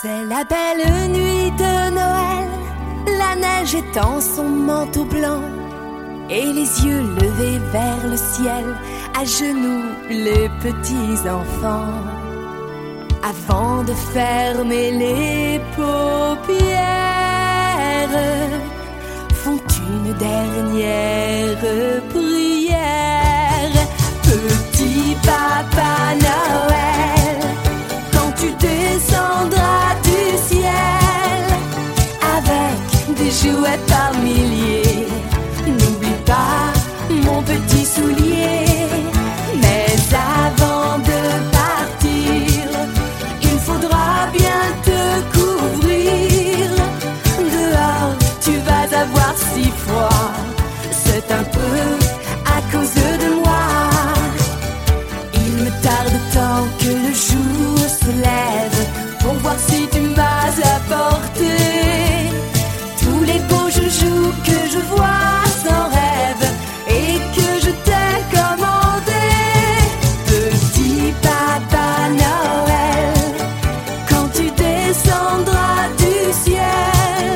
C'est la belle nuit de Noël, la neige étend son manteau blanc et les yeux levés vers le ciel, à genoux les petits enfants. Avant de fermer les paupières, font une dernière prière. Petit Papa Noël, quand tu descendras du ciel avec des jouets par milliers, n'oublie pas mon petit soulier. Mais avant de partir, il faudra bien te couvrir. Dehors, tu vas avoir si froid, c'est un peu à cause de moi. Il me tarde tant que le jour se lève pour voir si tu m'as apporté tous les beaux joujoux que je vois sans rêve et que je t'ai commandé. Petit Papa Noël, quand tu descendras du ciel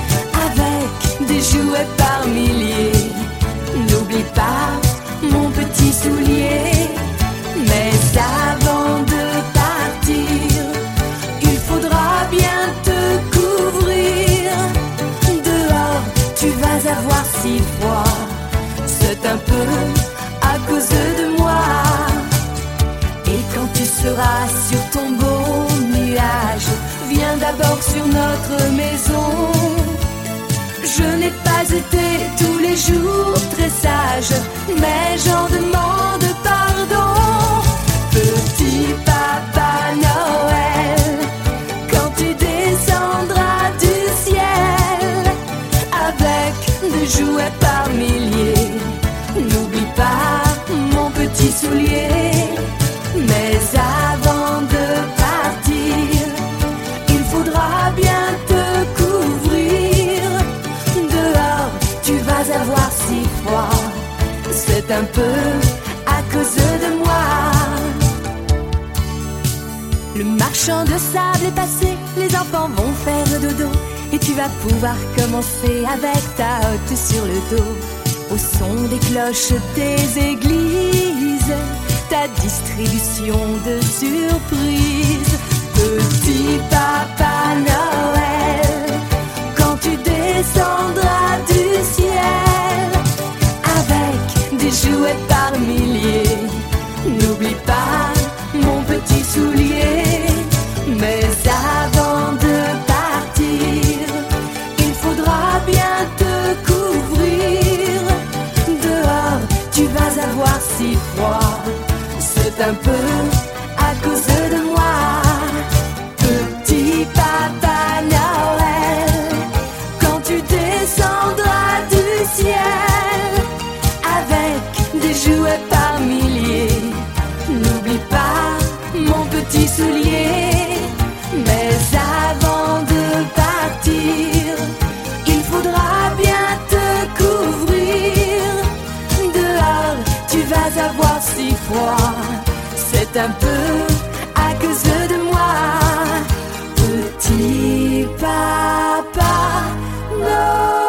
avec des jouets par milliers, n'oublie pas mon petit soulier. Mais avant de partir, il faudra bien te couvrir. Dehors, tu vas avoir si froid, c'est un peu à cause de moi. Et quand tu seras sur ton beau nuage, viens d'abord sur notre maison. Je n'ai pas été tous les jours très sage, mais j'en demande pardon. Petit Papa Noël, quand tu descendras du ciel avec des jouets par milliers, n'oublie pas mon petit soulier. Mais avant de partir, il faudra bien te couvrir. Dehors, tu vas avoir si froid, c'est un peu à cause de moi. Le marchand de sable est passé, les enfants vont faire dodo et tu vas pouvoir commencer avec ta hotte sur le dos. Au son des cloches des églises, ta distribution de surprises. Petit Papa Noël, quand tu descendras du ciel avec des jouets par milliers, n'oublie pas mon petit soulier. Mais avant de partir, il faudra bien te couvrir. Dehors, tu vas avoir si froid, c'est un peu à cause de moi. Petit Papa Noël, quand tu descendras du ciel avec des jouets par milliers, n'oublie pas mon petit soulier. Mais avant de partir, il faudra bien te couvrir. Dehors, tu vas avoir si froid, c'est un peu à cause de moi. Petit Papa Noël.